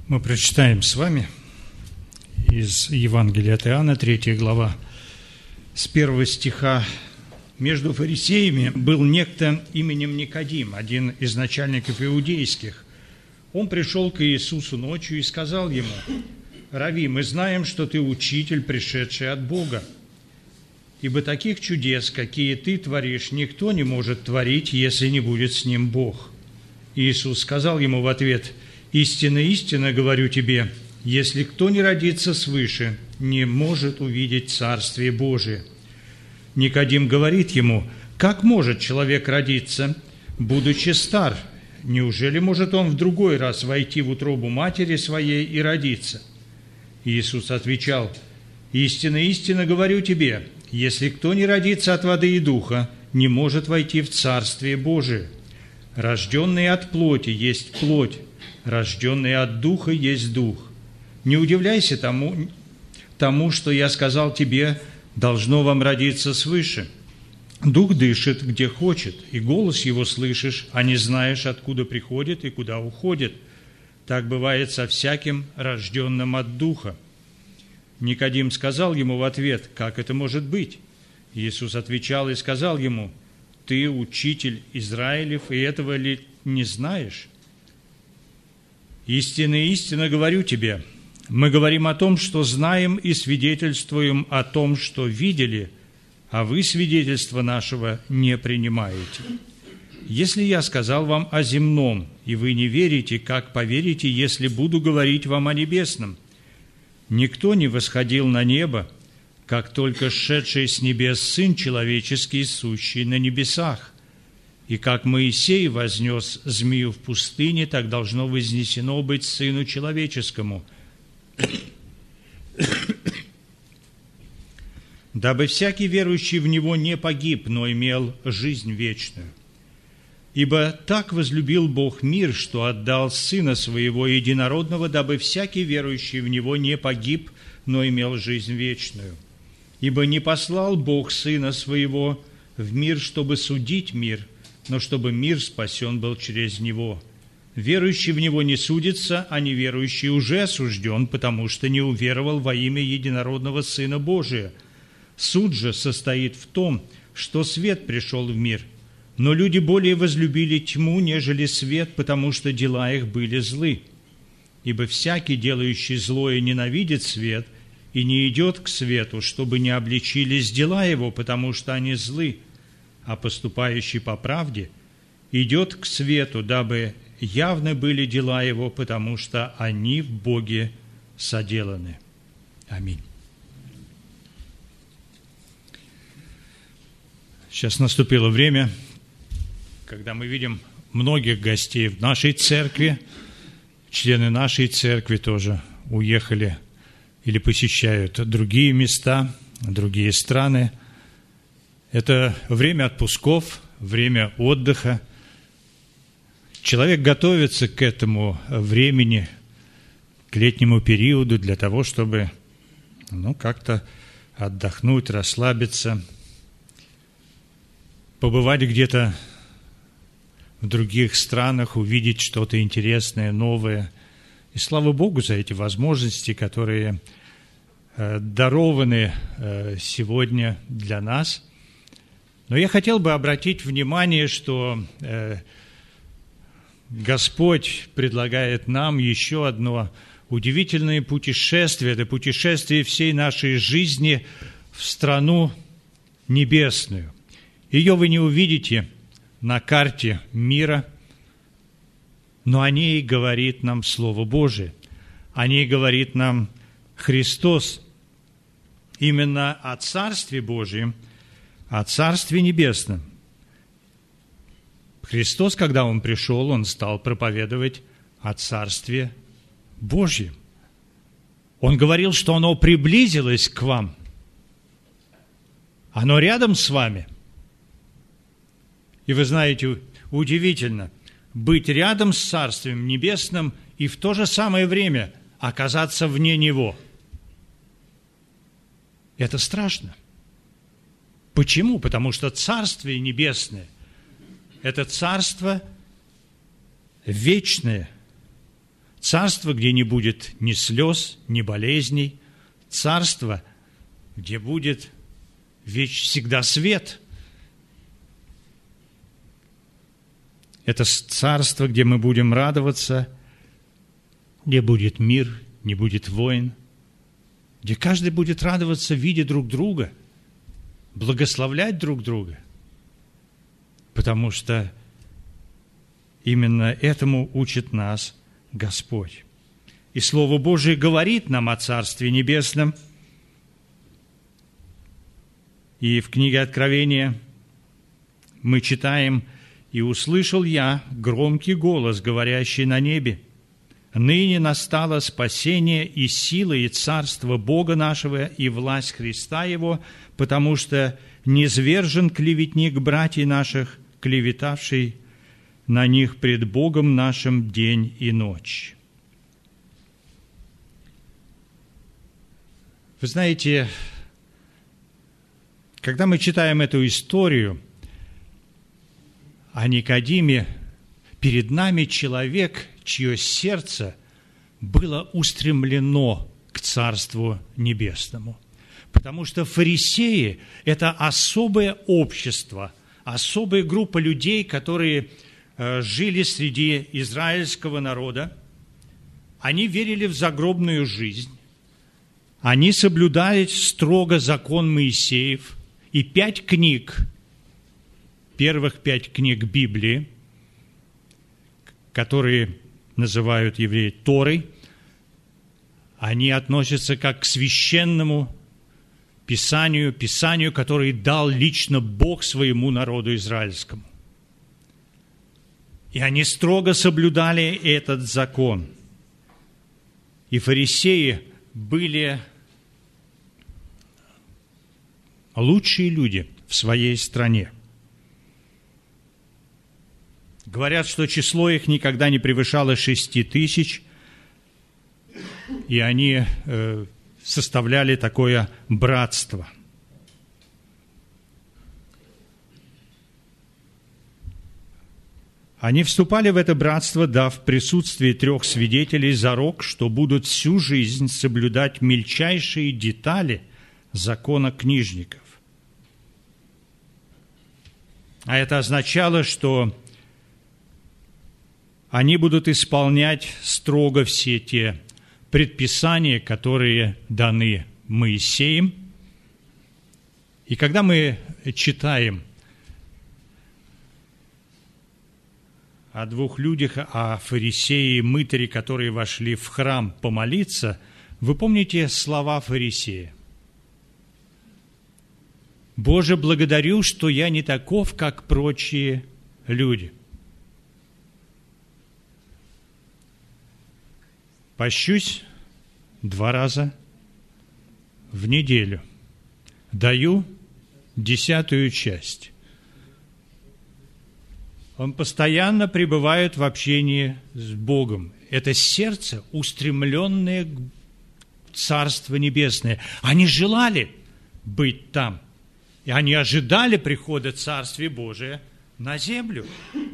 Мы прочитаем с вами из Евангелия от Иоанна, 3 глава, с 1 стиха. «Между фарисеями был некто именем Никодим, один из начальников иудейских. Он пришел к Иисусу ночью и сказал ему: „Рави, мы знаем, что ты учитель, пришедший от Бога, ибо таких чудес, какие ты творишь, никто не может творить, если не будет с ним Бог“. Иисус сказал ему в ответ: „Истинно, истинно говорю тебе, если кто не родится свыше, не может увидеть Царствие Божие“. Никодим говорит ему: „Как может человек родиться, будучи стар? Неужели может он в другой раз войти в утробу матери своей и родиться?“ Иисус отвечал: „Истинно, истинно говорю тебе, если кто не родится от воды и духа, не может войти в Царствие Божие. Рожденный от плоти есть плоть, рожденный от духа есть дух. Не удивляйся тому, что я сказал тебе: должно вам родиться свыше. Дух дышит, где хочет, и голос его слышишь, а не знаешь, откуда приходит и куда уходит. Так бывает со всяким, рожденным от духа“. Никодим сказал ему в ответ: „Как это может быть?“ Иисус отвечал и сказал ему: „Ты учитель Израилев, и этого ли не знаешь? Истинно, истинно говорю тебе, мы говорим о том, что знаем, и свидетельствуем о том, что видели, а вы свидетельства нашего не принимаете. Если я сказал вам о земном, и вы не верите, как поверите, если буду говорить вам о небесном? Никто не восходил на небо, как только сшедший с небес Сын Человеческий, сущий на небесах. И как Моисей вознес змею в пустыне, так должно вознесено быть Сыну Человеческому, дабы всякий верующий в Него не погиб, но имел жизнь вечную. Ибо так возлюбил Бог мир, что отдал Сына Своего Единородного, дабы всякий верующий в Него не погиб, но имел жизнь вечную. Ибо не послал Бог Сына Своего в мир, чтобы судить мир, но чтобы мир спасен был через Него. Верующий в Него не судится, а неверующий уже осужден, потому что не уверовал во имя Единородного Сына Божия. Суд же состоит в том, что свет пришел в мир, но люди более возлюбили тьму, нежели свет, потому что дела их были злы. Ибо всякий, делающий злое, ненавидит свет и не идет к свету, чтобы не обличились дела его, потому что они злы, а поступающий по правде идет к свету, дабы явны были дела его, потому что они в Боге соделаны“. Аминь. Сейчас наступило время, когда мы видим многих гостей в нашей церкви, члены нашей церкви тоже уехали или посещают другие места, другие страны. Это время отпусков, время отдыха. Человек готовится к этому времени, к летнему периоду для того, чтобы как-то отдохнуть, расслабиться, побывать где-то в других странах, увидеть что-то интересное, новое. И слава Богу за эти возможности, которые дарованы сегодня для нас. Но я хотел бы обратить внимание, что Господь предлагает нам еще одно удивительное путешествие. Это путешествие всей нашей жизни в страну небесную. Ее вы не увидите на карте мира, но о ней говорит нам Слово Божие. О ней говорит нам Христос. Именно о Царстве Божьем, о Царстве Небесном. Христос, когда Он пришел, Он стал проповедовать о Царстве Божьем. Он говорил, что оно приблизилось к вам. Оно рядом с вами. И вы знаете, удивительно быть рядом с Царствием Небесным и в то же самое время оказаться вне Него. Это страшно. Почему? Потому что Царствие Небесное – это Царство вечное, Царство, где не будет ни слез, ни болезней. Царство, где будет всегда свет. Это царство, где мы будем радоваться, где будет мир, не будет войн, где каждый будет радоваться, видя друг друга, благословлять друг друга, потому что именно этому учит нас Господь. И Слово Божие говорит нам о Царстве Небесном. И в книге Откровения мы читаем: «И услышал я громкий голос, говорящий на небе: ныне настало спасение и сила, и царство Бога нашего, и власть Христа Его, потому что низвержен клеветник братьев наших, клеветавший на них пред Богом нашим день и ночь». Вы знаете, когда мы читаем эту историю о Никодиме, перед нами человек, чье сердце было устремлено к Царству Небесному. Потому что фарисеи – это особое общество, особая группа людей, которые жили среди израильского народа. Они верили в загробную жизнь. Они соблюдали строго закон Моисеев и 5 книг, первых 5 книг Библии, которые называют евреи Торой, они относятся как к священному Писанию, которое дал лично Бог своему народу израильскому. И они строго соблюдали этот закон. И фарисеи были лучшие люди в своей стране. Говорят, что число их никогда не превышало 6000, и они составляли такое братство. Они вступали в это братство, дав в присутствии 3 свидетелей зарок, что будут всю жизнь соблюдать мельчайшие детали закона книжников. А это означало, что они будут исполнять строго все те предписания, которые даны Моисеем. И когда мы читаем о 2 людях, о фарисее и мытаре, которые вошли в храм помолиться, вы помните слова фарисея? «Боже, благодарю, что я не таков, как прочие люди. Пощусь 2 раза в неделю, даю 10-ю часть». Он постоянно пребывает в общении с Богом. Это сердце, устремленное в Царство Небесное. Они желали быть там. И они ожидали прихода Царствия Божия на землю.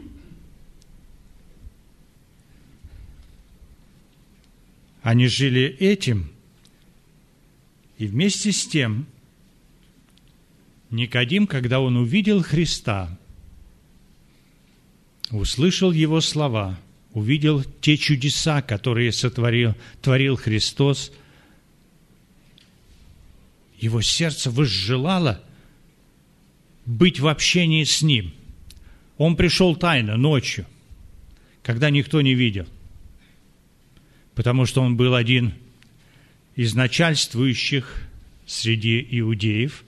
Они жили этим, и вместе с тем Никодим, когда он увидел Христа, услышал Его слова, увидел те чудеса, которые творил Христос, его сердце возжелало быть в общении с Ним. Он пришел тайно, ночью, когда никто не видел, потому что он был один из начальствующих среди иудеев.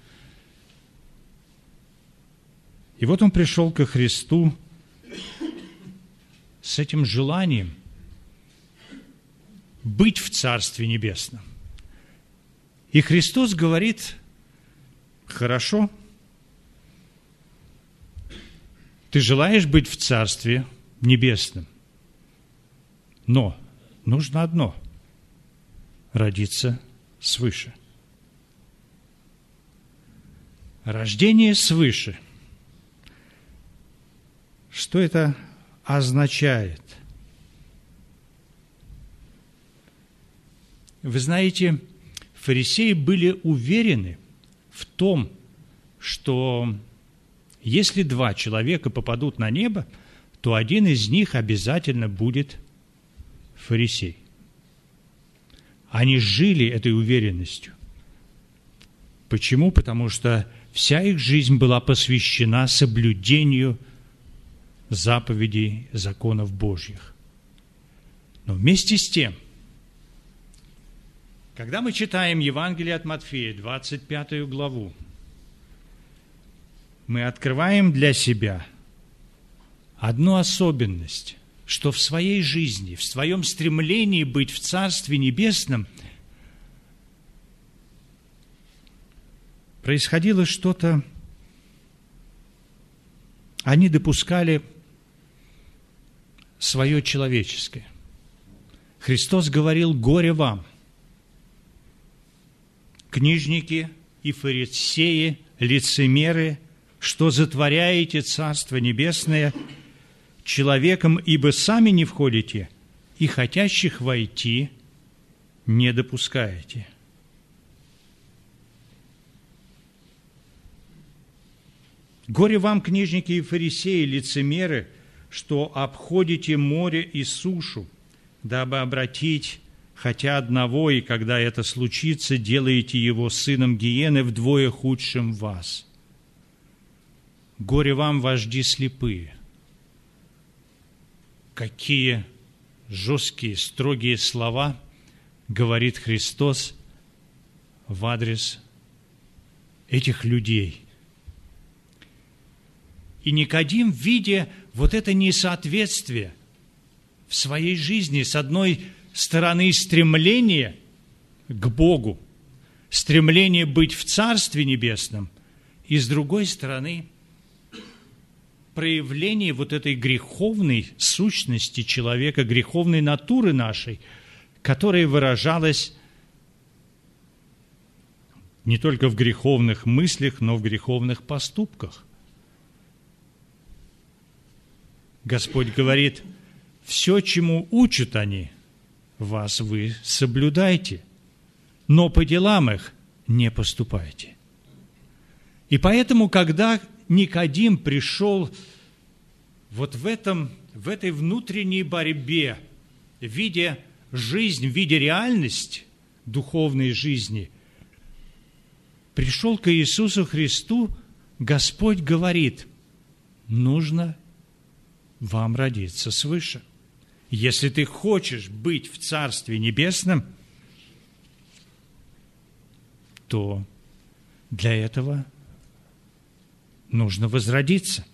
И вот он пришел ко Христу с этим желанием быть в Царстве Небесном. И Христос говорит: хорошо, ты желаешь быть в Царстве Небесном, но нужно одно – родиться свыше. Рождение свыше. Что это означает? Вы знаете, фарисеи были уверены в том, что если 2 человека попадут на небо, то один из них обязательно будет фарисей. Они жили этой уверенностью. Почему? Потому что вся их жизнь была посвящена соблюдению заповедей, законов Божьих. Но вместе с тем, когда мы читаем Евангелие от Матфея, 25 главу, мы открываем для себя одну особенность, что в своей жизни, в своем стремлении быть в Царстве Небесном происходило что-то, они допускали свое человеческое. Христос говорил: «Горе вам, книжники и фарисеи, лицемеры, что затворяете Царство Небесное человеком, ибо сами не входите, и хотящих войти не допускаете». «Горе вам, книжники и фарисеи, лицемеры, что обходите море и сушу, дабы обратить хотя одного, и когда это случится, делаете его сыном гиены вдвое худшим вас. Горе вам, вожди слепые». Какие жесткие, строгие слова говорит Христос в адрес этих людей. И Никодим, видя вот это несоответствие в своей жизни, с одной стороны стремление к Богу, стремление быть в Царстве Небесном, и с другой стороны проявление вот этой греховной сущности человека, греховной натуры нашей, которая выражалась не только в греховных мыслях, но в греховных поступках. Господь говорит: «Все, чему учат они, вас вы соблюдайте, но по делам их не поступайте». И поэтому, когда Никодим пришел вот в этой внутренней борьбе, видя жизнь, видя реальность духовной жизни, пришел к Иисусу Христу, Господь говорит: нужно вам родиться свыше. Если ты хочешь быть в Царстве Небесном, то для этого нужно возродиться.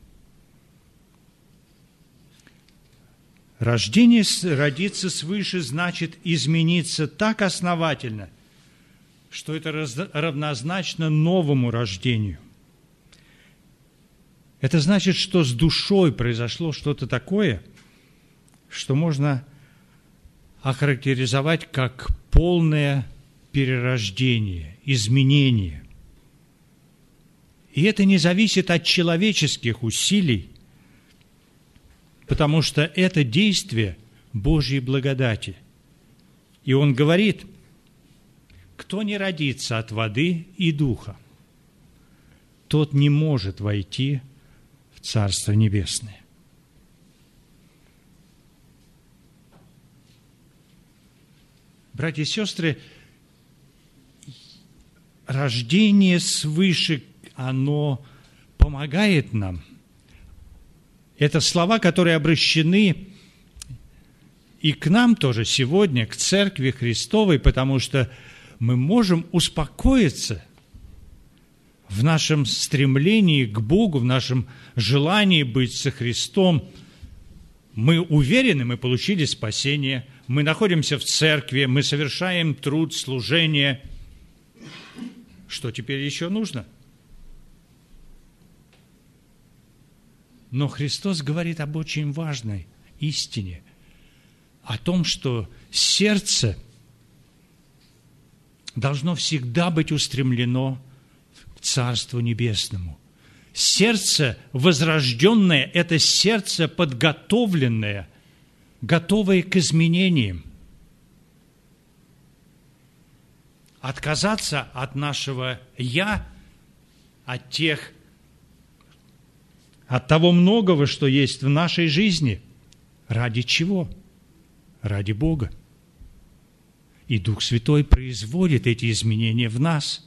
Родиться свыше значит измениться так основательно, что это равнозначно новому рождению. Это значит, что с душой произошло что-то такое, что можно охарактеризовать как полное перерождение, изменение. И это не зависит от человеческих усилий, потому что это действие Божьей благодати. И Он говорит: кто не родится от воды и духа, тот не может войти в Царство Небесное. Братья и сестры, рождение свыше, оно помогает нам. Это слова, которые обращены и к нам тоже сегодня, к Церкви Христовой, потому что мы можем успокоиться в нашем стремлении к Богу, в нашем желании быть со Христом. Мы уверены, мы получили спасение, мы находимся в церкви, мы совершаем труд, служение. Что теперь еще нужно? Но Христос говорит об очень важной истине, о том, что сердце должно всегда быть устремлено к Царству Небесному. Сердце возрожденное – это сердце подготовленное, готовое к изменениям. отказаться от нашего «я», от того многого, что есть в нашей жизни. Ради чего? Ради Бога. И Дух Святой производит эти изменения в нас.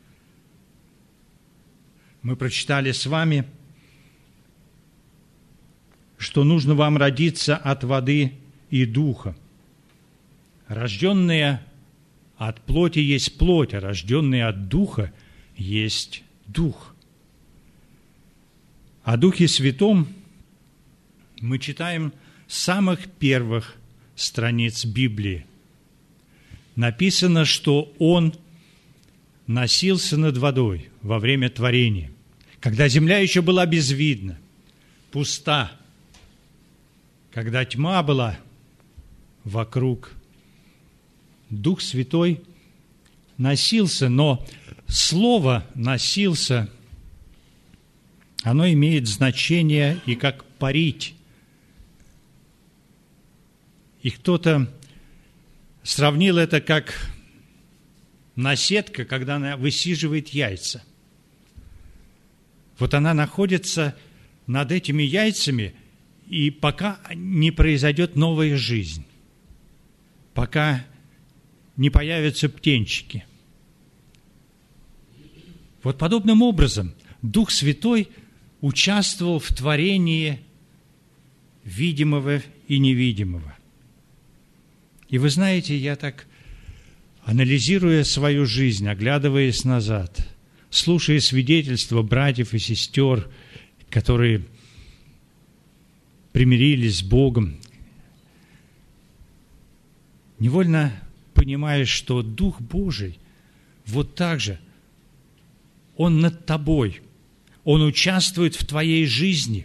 Мы прочитали с вами, что нужно вам родиться от воды и духа. Рожденные от плоти есть плоть, а рожденные от духа есть дух. О Духе Святом мы читаем с самых первых страниц Библии. Написано, что Он носился над водой во время творения, когда земля еще была безвидна, пуста, когда тьма была вокруг. Дух Святой носился, но слово «носился», оно имеет значение и как парить. И кто-то сравнил это как наседка, когда она высиживает яйца. Вот она находится над этими яйцами, и пока не произойдет новая жизнь, пока не появятся птенчики. Вот подобным образом Дух Святой участвовал в творении видимого и невидимого. И вы знаете, я так, анализируя свою жизнь, оглядываясь назад, слушая свидетельства братьев и сестер, которые примирились с Богом, невольно понимаешь, что Дух Божий вот так же, Он над тобой, Он участвует в твоей жизни.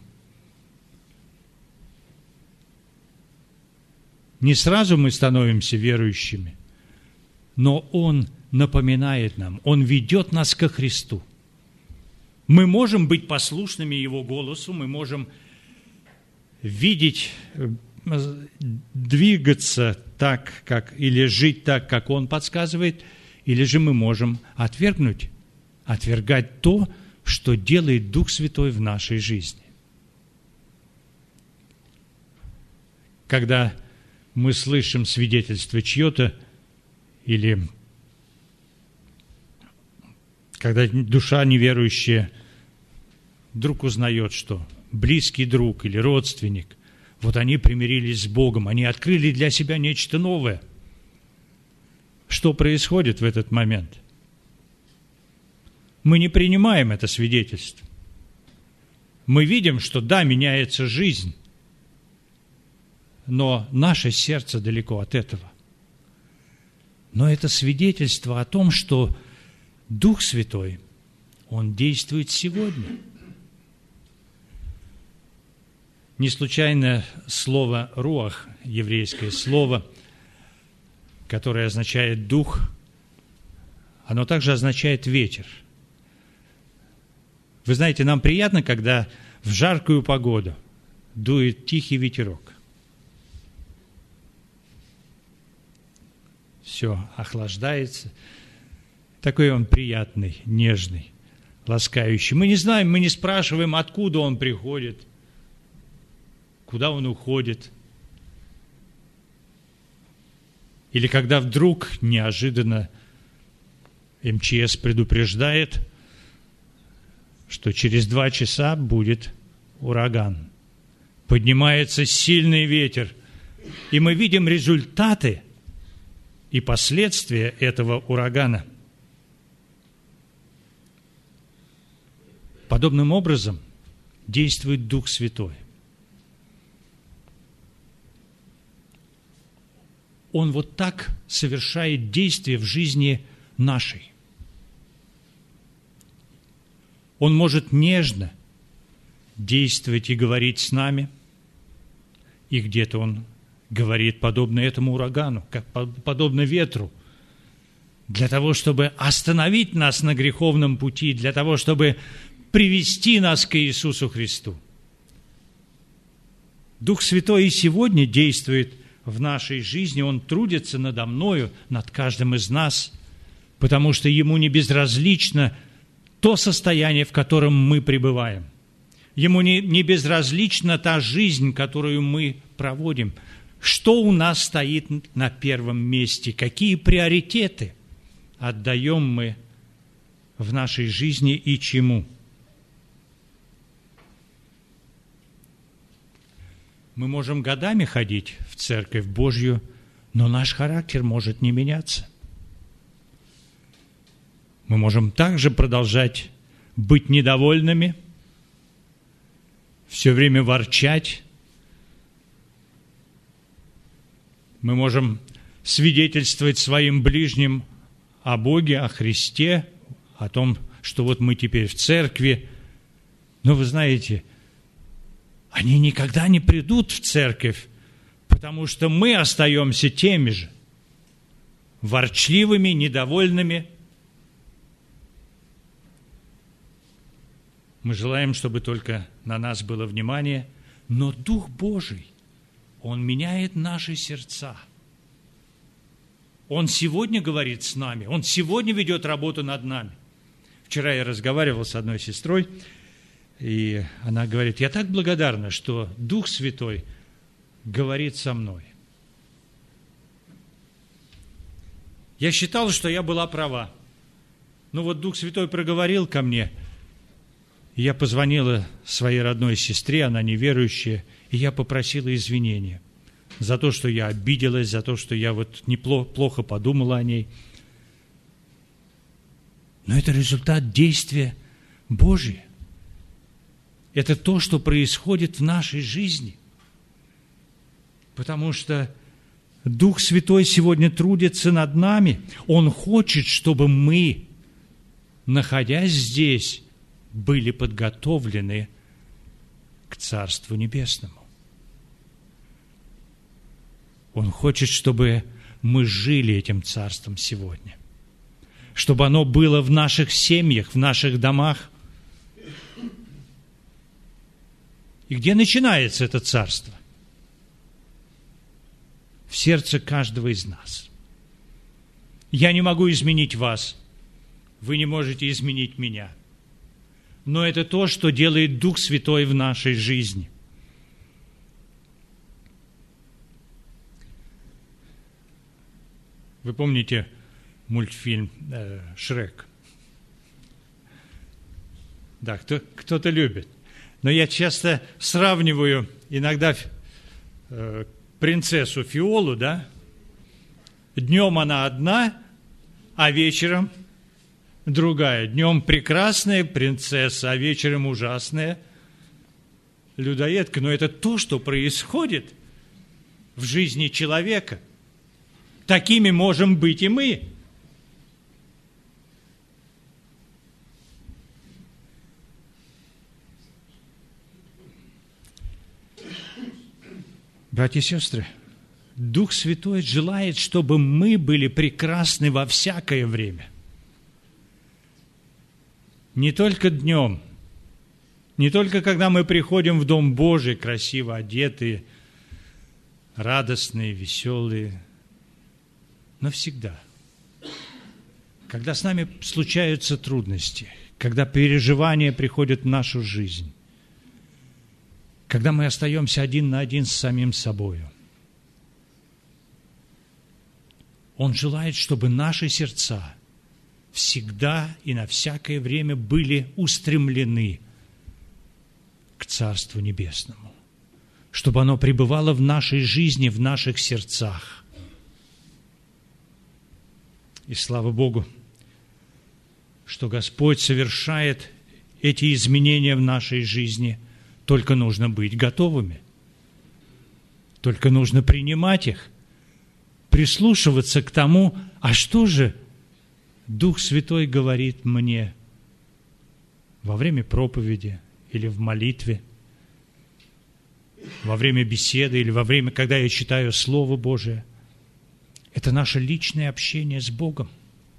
Не сразу мы становимся верующими, но Он напоминает нам, Он ведет нас ко Христу. Мы можем быть послушными Его голосу, мы можем видеть, двигаться так, или жить так, как Он подсказывает, или же мы можем отвергать то, что делает Дух Святой в нашей жизни. Когда мы слышим свидетельство чье-то, или когда душа неверующая вдруг узнает, что близкий друг или родственник, вот они примирились с Богом, они открыли для себя нечто новое. Что происходит в этот момент? Мы не принимаем это свидетельство. Мы видим, что да, меняется жизнь, но наше сердце далеко от этого. Но это свидетельство о том, что Дух Святой, Он действует сегодня. Не случайно слово «руах», еврейское слово, которое означает «дух», оно также означает «ветер». Вы знаете, нам приятно, когда в жаркую погоду дует тихий ветерок. Все охлаждается. Такой он приятный, нежный, ласкающий. Мы не знаем, мы не спрашиваем, откуда он приходит, куда он уходит. Или когда вдруг неожиданно МЧС предупреждает, что через 2 часа будет ураган. Поднимается сильный ветер, и мы видим результаты и последствия этого урагана. Подобным образом действует Дух Святой. Он вот так совершает действия в жизни нашей. Он может нежно действовать и говорить с нами, и где-то Он говорит подобно этому урагану, как подобно ветру, для того, чтобы остановить нас на греховном пути, для того, чтобы привести нас к Иисусу Христу. Дух Святой и сегодня действует в нашей жизни, Он трудится надо мною, над каждым из нас, потому что Ему не безразлично то состояние, в котором мы пребываем. Ему не безразлична та жизнь, которую мы проводим. Что у нас стоит на первом месте? Какие приоритеты отдаем мы в нашей жизни и чему? Мы можем годами ходить в Церковь Божью, но наш характер может не меняться. Мы можем также продолжать быть недовольными, все время ворчать. Мы можем свидетельствовать своим ближним о Боге, о Христе, о том, что вот мы теперь в церкви. Но вы знаете, они никогда не придут в церковь, потому что мы остаемся теми же, ворчливыми, недовольными. Мы желаем, чтобы только на нас было внимание, но Дух Божий, Он меняет наши сердца. Он сегодня говорит с нами, Он сегодня ведет работу над нами. Вчера я разговаривал с одной сестрой, и она говорит: я так благодарна, что Дух Святой говорит со мной. Я считал, что я была права. Но вот Дух Святой проговорил ко мне. Я позвонила своей родной сестре, она неверующая, и я попросила извинения за то, что я обиделась, за то, что я вот плохо подумала о ней. Но это результат действия Божия. Это то, что происходит в нашей жизни. Потому что Дух Святой сегодня трудится над нами. Он хочет, чтобы мы, находясь здесь, были подготовлены к Царству Небесному. Он хочет, чтобы мы жили этим Царством сегодня. Чтобы оно было в наших семьях, в наших домах. И где начинается это Царство? В сердце каждого из нас. Я не могу изменить вас. Вы не можете изменить меня. Но это то, что делает Дух Святой в нашей жизни. Вы помните мультфильм «Шрек»? Да, кто-то любит. Но я часто сравниваю иногда принцессу Фиолу, да? Днем она одна, а вечером другая. Днем прекрасная принцесса, а вечером ужасная людоедка. Но это то, что происходит в жизни человека. Такими можем быть и мы. Братья и сестры, Дух Святой желает, чтобы мы были прекрасны во всякое время. Не только днем, не только когда мы приходим в Дом Божий, красиво одетые, радостные, веселые, но всегда. Когда с нами случаются трудности, когда переживания приходят в нашу жизнь, когда мы остаемся один на один с самим собою. Он желает, чтобы наши сердца всегда и на всякое время были устремлены к Царству Небесному, чтобы оно пребывало в нашей жизни, в наших сердцах. И слава Богу, что Господь совершает эти изменения в нашей жизни. Только нужно быть готовыми. Только нужно принимать их, прислушиваться к тому, а что же Дух Святой говорит мне во время проповеди или в молитве, во время беседы или во время, когда я читаю Слово Божие. Это наше личное общение с Богом.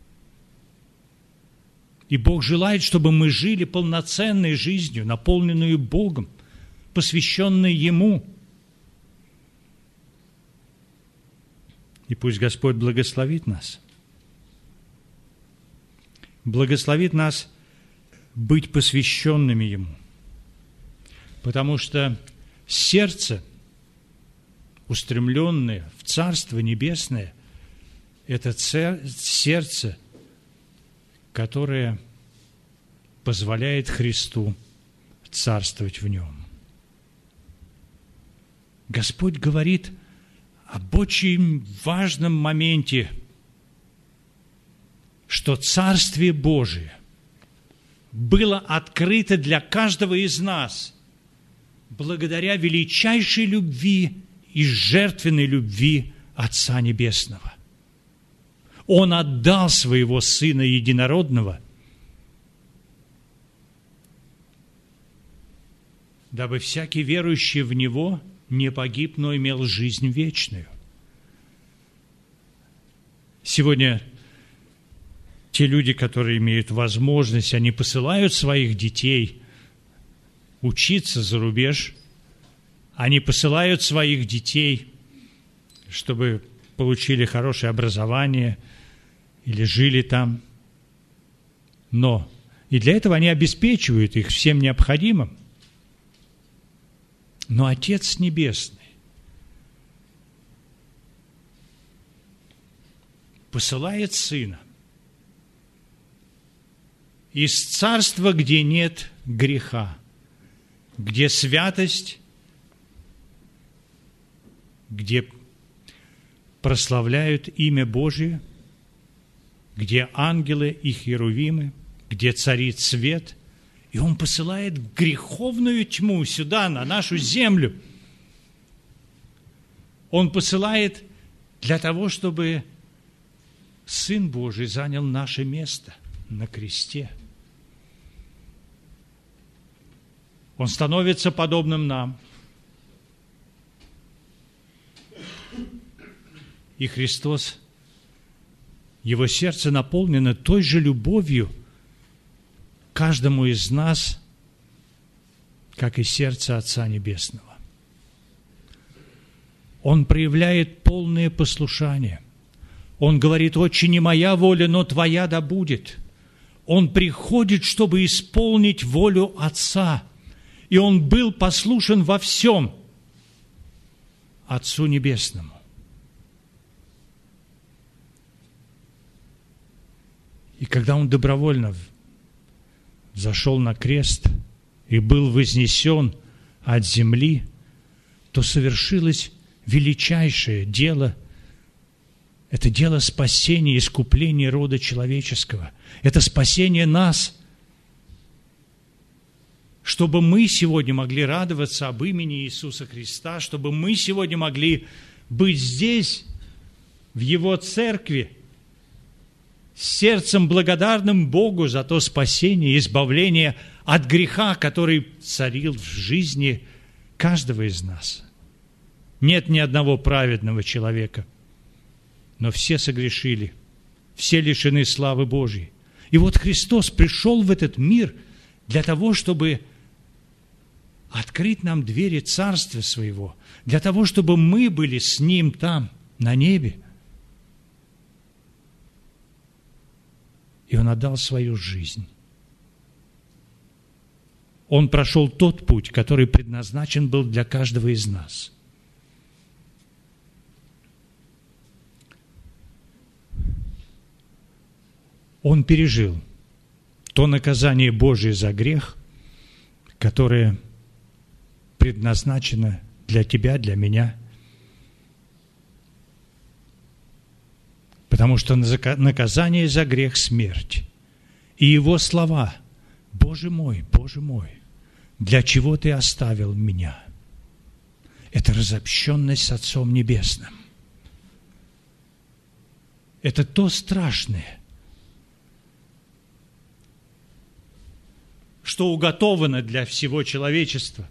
И Бог желает, чтобы мы жили полноценной жизнью, наполненную Богом, посвященной Ему. И пусть Господь благословит нас, благословит нас быть посвященными Ему. Потому что сердце, устремленное в Царство Небесное, это сердце, которое позволяет Христу царствовать в нем. Господь говорит об очень важном моменте, что Царствие Божие было открыто для каждого из нас благодаря величайшей любви и жертвенной любви Отца Небесного. Он отдал Своего Сына Единородного, дабы всякий верующий в Него не погиб, но имел жизнь вечную. Сегодня те люди, которые имеют возможность, они посылают своих детей учиться за рубеж, они посылают своих детей, чтобы получили хорошее образование или жили там. Но и для этого они обеспечивают их всем необходимым. Но Отец Небесный посылает Сына из царства, где нет греха, где святость, где прославляют имя Божие, где ангелы и херувимы, где царит свет, и Он посылает греховную тьму сюда, на нашу землю. Он посылает для того, чтобы Сын Божий занял наше место на кресте. Он становится подобным нам. И Христос, Его сердце наполнено той же любовью к каждому из нас, как и сердце Отца Небесного. Он проявляет полное послушание. Он говорит: «Отче, не моя воля, но Твоя да будет». Он приходит, чтобы исполнить волю Отца. И Он был послушен во всем Отцу Небесному. И когда Он добровольно зашел на крест и был вознесен от земли, то совершилось величайшее дело. Это дело спасения, искупления рода человеческого. Это спасение нас, чтобы мы сегодня могли радоваться об имени Иисуса Христа, чтобы мы сегодня могли быть здесь, в Его церкви, с сердцем благодарным Богу за то спасение и избавление от греха, который царил в жизни каждого из нас. Нет ни одного праведного человека, но все согрешили, все лишены славы Божьей. И вот Христос пришел в этот мир для того, чтобы открыть нам двери Царства Своего, для того, чтобы мы были с Ним там, на небе. И Он отдал свою жизнь. Он прошел тот путь, который предназначен был для каждого из нас. Он пережил то наказание Божие за грех, которое предназначено для тебя, для меня. Потому что наказание за грех – смерть. И Его слова: «Боже мой, для чего Ты оставил меня?» Это разобщенность с Отцом Небесным. Это то страшное, что уготовано для всего человечества,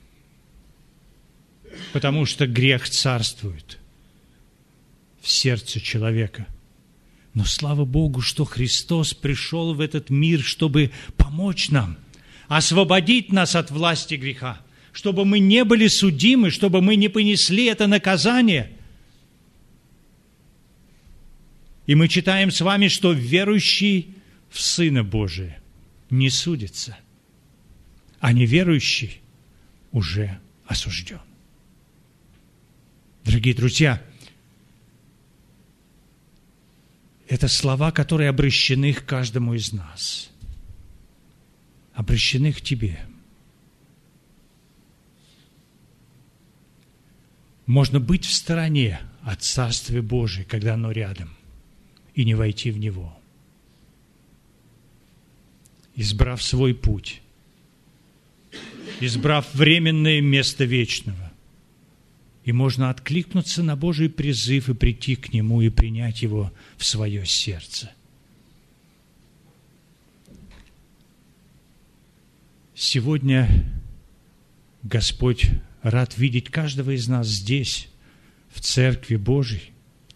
потому что грех царствует в сердце человека. Но слава Богу, что Христос пришел в этот мир, чтобы помочь нам, освободить нас от власти греха, чтобы мы не были судимы, чтобы мы не понесли это наказание. И мы читаем с вами, что верующий в Сына Божия не судится, а неверующий уже осужден. Дорогие друзья, это слова, которые обращены к каждому из нас, обращены к тебе. Можно быть в стороне от Царствия Божия, когда оно рядом, и не войти в него. Избрав свой путь, избрав временное место вечного, и можно откликнуться на Божий призыв и прийти к Нему и принять Его в свое сердце. Сегодня Господь рад видеть каждого из нас здесь, в Церкви Божией,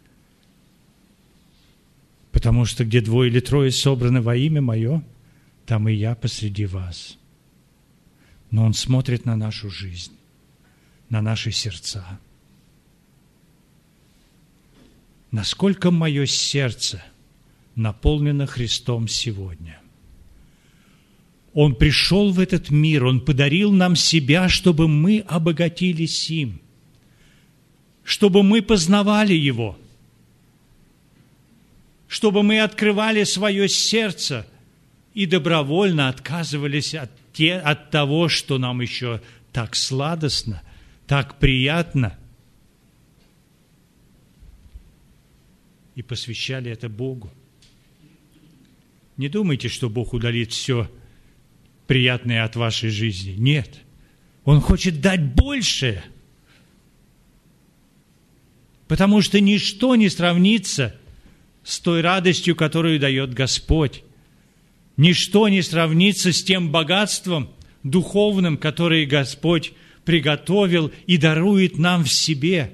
потому что где 2 или 3 собраны во имя Мое, там и я посреди вас. Но Он смотрит на нашу жизнь, на наши сердца. Насколько мое сердце наполнено Христом сегодня? Он пришел в этот мир, Он подарил нам себя, чтобы мы обогатились им, чтобы мы познавали Его, чтобы мы открывали свое сердце и добровольно отказывались от того, что нам еще так сладостно, так приятно, и посвящали это Богу. Не думайте, что Бог удалит все приятное от вашей жизни. Нет. Он хочет дать большее, потому что ничто не сравнится с той радостью, которую дает Господь. Ничто не сравнится с тем богатством духовным, которое Господь приготовил и дарует нам в себе.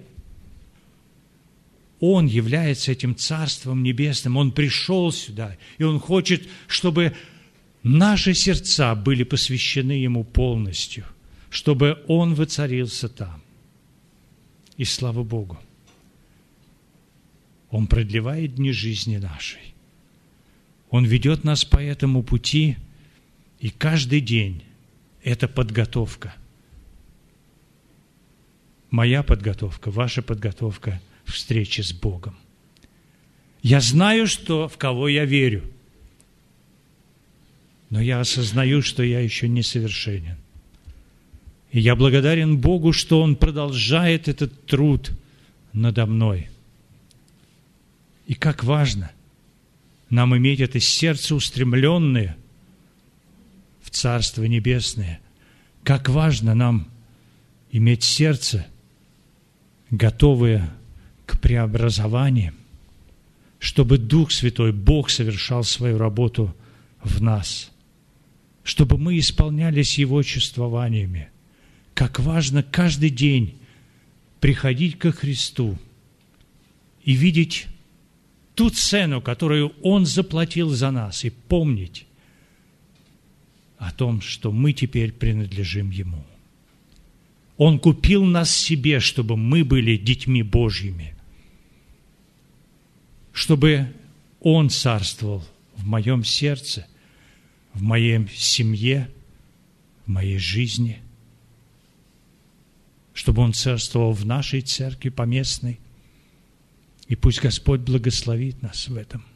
Он является этим Царством Небесным. Он пришел сюда, и Он хочет, чтобы наши сердца были посвящены Ему полностью, чтобы Он воцарился там. И слава Богу, Он продлевает дни жизни нашей. Он ведет нас по этому пути, и каждый день это подготовка. Моя подготовка, ваша подготовка к встрече с Богом. Я знаю, в кого я верю, но я осознаю, что я еще несовершенен. И я благодарен Богу, что Он продолжает этот труд надо мной. И как важно нам иметь это сердце устремленное в Царство Небесное. Как важно нам иметь сердце, готовое к преобразованию, чтобы Дух Святой, Бог, совершал свою работу в нас, чтобы мы исполнялись Его чувствованиями. Как важно каждый день приходить ко Христу и видеть ту цену, которую Он заплатил за нас, и помнить о том, что мы теперь принадлежим Ему. Он купил нас себе, чтобы мы были детьми Божьими, чтобы Он царствовал в моем сердце, в моей семье, в моей жизни, чтобы Он царствовал в нашей церкви поместной. И пусть Господь благословит нас в этом.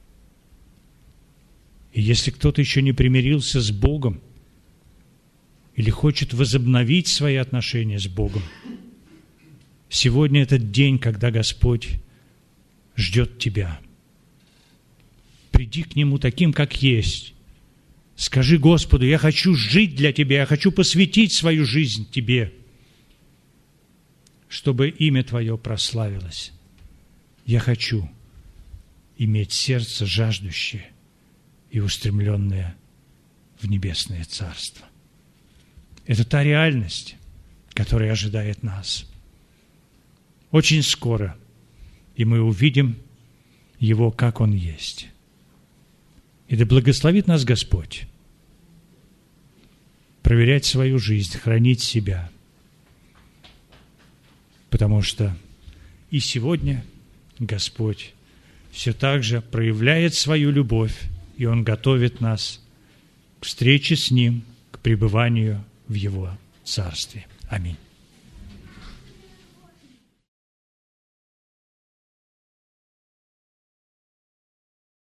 И если кто-то еще не примирился с Богом или хочет возобновить свои отношения с Богом, сегодня этот день, когда Господь ждет тебя. Приди к Нему таким, как есть. Скажи Господу: я хочу жить для Тебя, я хочу посвятить свою жизнь Тебе, чтобы имя Твое прославилось. Я хочу иметь сердце жаждущее и устремленное в небесное Царство. Это та реальность, которая ожидает нас. Очень скоро, и мы увидим Его, как Он есть. И да благословит нас Господь проверять свою жизнь, хранить себя, потому что и сегодня Господь все так же проявляет свою любовь и Он готовит нас к встрече с Ним, к пребыванию в Его Царстве. Аминь.